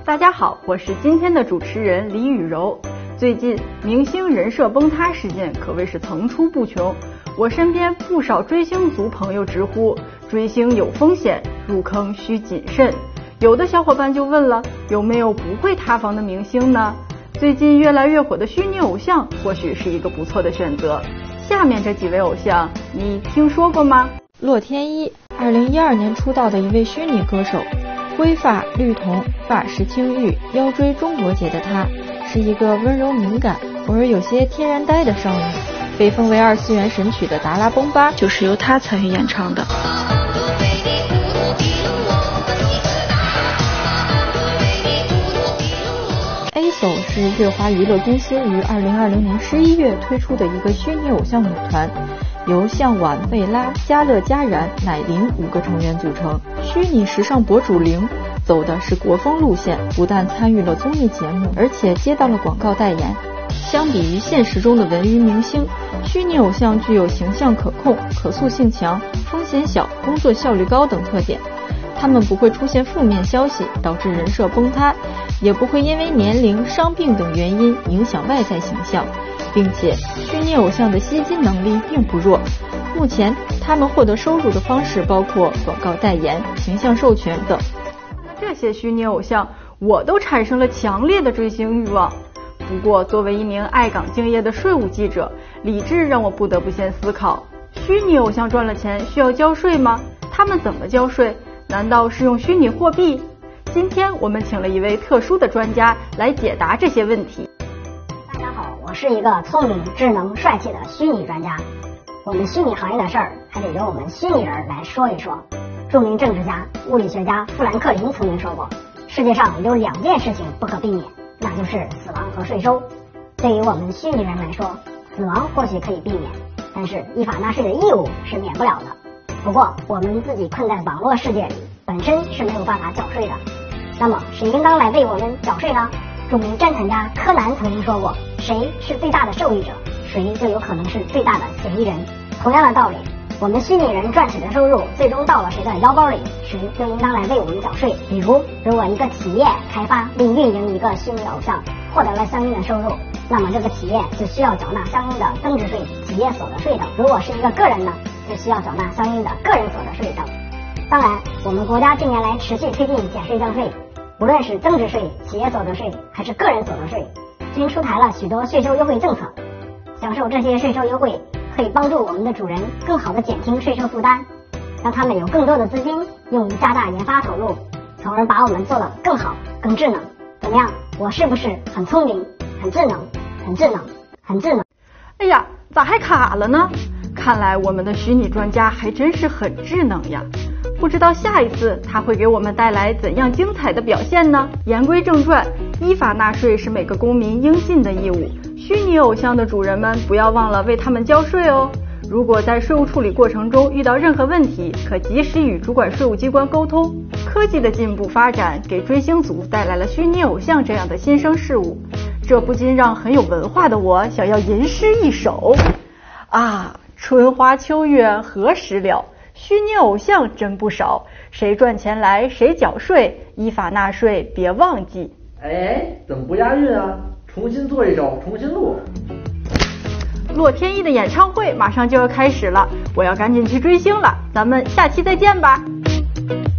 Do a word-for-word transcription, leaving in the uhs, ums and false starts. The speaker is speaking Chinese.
大家好，我是今天的主持人李雨柔。最近明星人设崩塌事件可谓是层出不穷，我身边不少追星族朋友直呼追星有风险，入坑需谨慎。有的小伙伴就问了，有没有不会塌房的明星呢？最近越来越火的虚拟偶像或许是一个不错的选择。下面这几位偶像你听说过吗？ 洛天依，二零一二年出道的一位虚拟歌手，灰发绿瞳，发饰青玉，腰椎中国结的她，是一个温柔敏感偶尔有些天然呆的少女。被封为二次元神曲的《达拉崩吧》就是由她参与演唱的。A S O 是乐华娱乐公司于二零二零年十一月推出的一个虚拟偶像女团，由向晚、贝拉、嘉乐、嘉然、乃琳五个成员组成。虚拟时尚博主零走的是国风路线，不但参与了综艺节目，而且接到了广告代言。相比于现实中的文娱明星，虚拟偶像具有形象可控、可塑性强、风险小、工作效率高等特点。他们不会出现负面消息导致人设崩塌，也不会因为年龄、伤病等原因影响外在形象，并且虚拟偶像的吸金能力并不弱。目前他们获得收入的方式包括广告代言、形象授权等。 这些虚拟偶像我都产生了强烈的追星欲望。不过作为一名爱岗敬业的税务记者，理智让我不得不先思考，虚拟偶像赚了钱需要交税吗？他们怎么交税？难道是用虚拟货币？今天我们请了一位特殊的专家来解答这些问题。 大家好，我是一个聪明、智能、帅气的虚拟专家。我们虚拟行业的事儿还得由我们虚拟人来说一说。著名政治家、物理学家富兰克林曾经说过，世界上有两件事情不可避免，那就是死亡和税收。对于我们虚拟人来说，死亡或许可以避免，但是依法纳税的义务是免不了的。不过我们自己困在网络世界里，本身是没有办法缴税的。那么谁应当来为我们缴税呢？著名侦探家柯南曾经说过，谁是最大的受益者，谁就有可能是最大的嫌疑人。同样的道理，我们虚拟人赚取的收入最终到了谁的腰包里，谁就应当来为我们缴税。比如，如果一个企业开发并运营一个虚拟偶像，获得了相应的收入，那么这个企业就需要缴纳相应的增值税、企业所得税等。如果是一个个人呢，就需要缴纳相应的个人所得税等。当然，我们国家近年来持续推进减税降税，无论是增值税、企业所得税还是个人所得税，均出台了许多税收优惠政策。享受这些税收优惠，可以帮助我们的主人更好地减轻税收负担，让他们有更多的资金用于加大研发投入，从而把我们做得更好、更智能。怎么样？我是不是很聪明、很智能、很智能、很智能？ 哎呀，咋还卡了呢？看来我们的虚拟专家还真是很智能呀。不知道下一次他会给我们带来怎样精彩的表现呢？言归正传，依法纳税是每个公民应尽的义务。虚拟偶像的主人们不要忘了为他们交税哦。如果在税务处理过程中遇到任何问题，可及时与主管税务机关沟通。科技的进步发展给追星族带来了虚拟偶像这样的新生事物，这不禁让很有文化的我想要吟诗一首啊！春花秋月何时了？虚拟偶像真不少，谁赚钱来谁缴税，依法纳税别忘记。 哎，怎么不押韵啊？重新做一首，重新录。 洛天依的演唱会马上就要开始了，我要赶紧去追星了，咱们下期再见吧。